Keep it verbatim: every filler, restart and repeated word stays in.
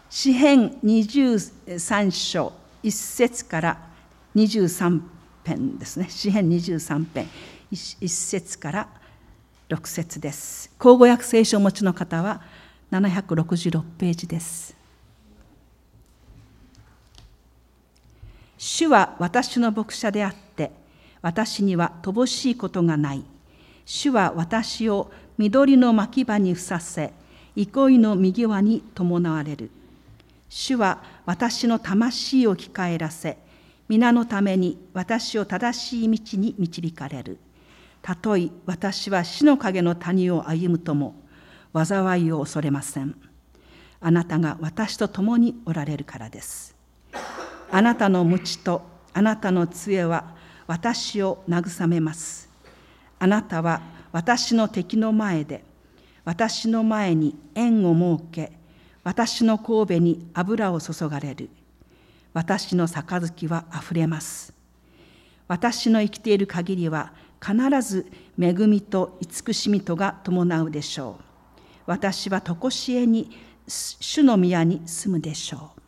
詩編にじゅうさん章いっ節からにじゅうさん編ですね。詩編にじゅうさん編いっ節からろく節です。口語訳聖書をお持ちの方はななひゃくろくじゅうろくページです。主は私の牧者であって、私には乏しいことがない。主は私を緑の牧場にふさせ、憩いの右輪に伴われる。主は私の魂を生き返らせ、皆のために私を正しい道に導かれる。たとえ私は死の影の谷を歩むとも、災いを恐れません。あなたが私と共におられるからです。あなたの鞭とあなたの杖は私を慰めます。あなたは私の敵の前で、私の前に宴を設け、私の頭部に油を注がれる。私の杯はあふれます。私の生きている限りは必ず恵みと慈しみとが伴うでしょう。私は常しえに主の宮に住むでしょう。